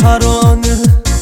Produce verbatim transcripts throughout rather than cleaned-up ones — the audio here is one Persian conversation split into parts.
ترانه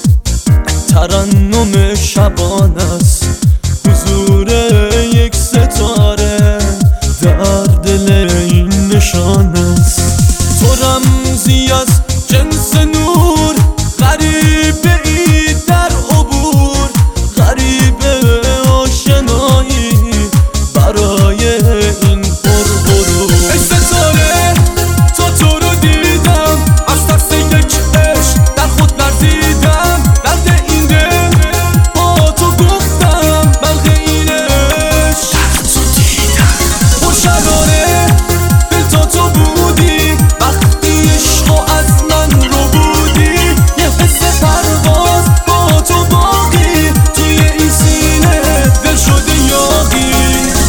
ترنم شبانه است، حضور یک ستاره در دل این نشانه است. تو رمزی از جنس نور، غریبه ای در عبور، غریبه آشنایی برای این پرغرور. ای ستاره تا تو رو دیدم، از ترس یک عشق در خود لرزیدم. درد این دل با تو گفتم، بلغ این عشق در تو دیدم. خوشحالانه دل تا تو بودی، وقتی عشق از من رو بودی. یه حس پرواز با تو باقی، توی این سینه دل شده یاغی.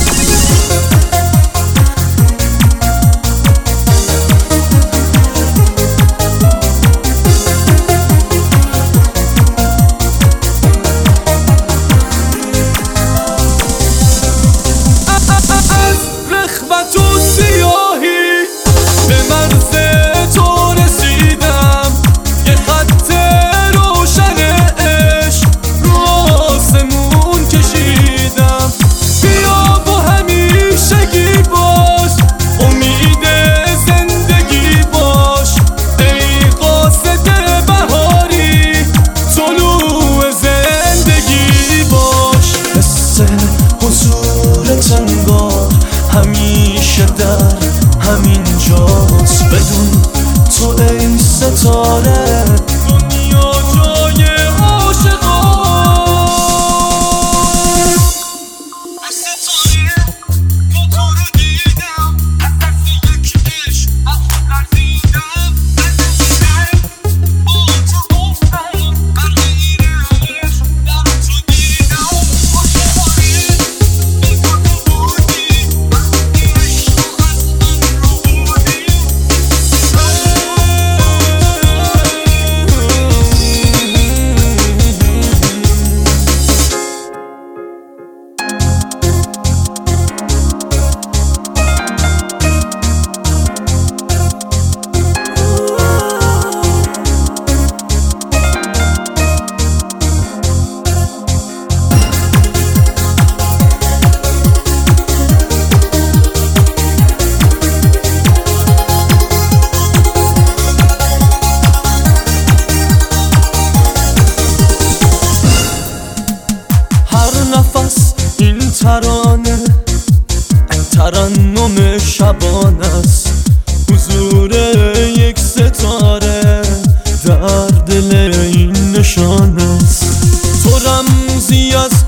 از رخوت و سیاهی به مرز تو رسیدم، یه خط روشن عشق رو آسمون کشیدم. بیا و همیشگی باش، امید زندگی باش. ای قاصد بهاری، طلوع زندگی باش. حس حضورت انگار همیشه در همین جاست. بدون تو ای ستاره، دنیا جای عاشقاست. ای ستاره تا تو رو دیدم، از ترس یک عشق از خود لرزیدم. درد با تو گفتم، بلغ این عشق در تو دیدم. خوشحالی دل تا تو بودی، وقتی عشق از من رو بودی. هر نفس این ترانه ترنم شبانه است، حضور یک ستاره در دل این نشانه است. تو رمزی از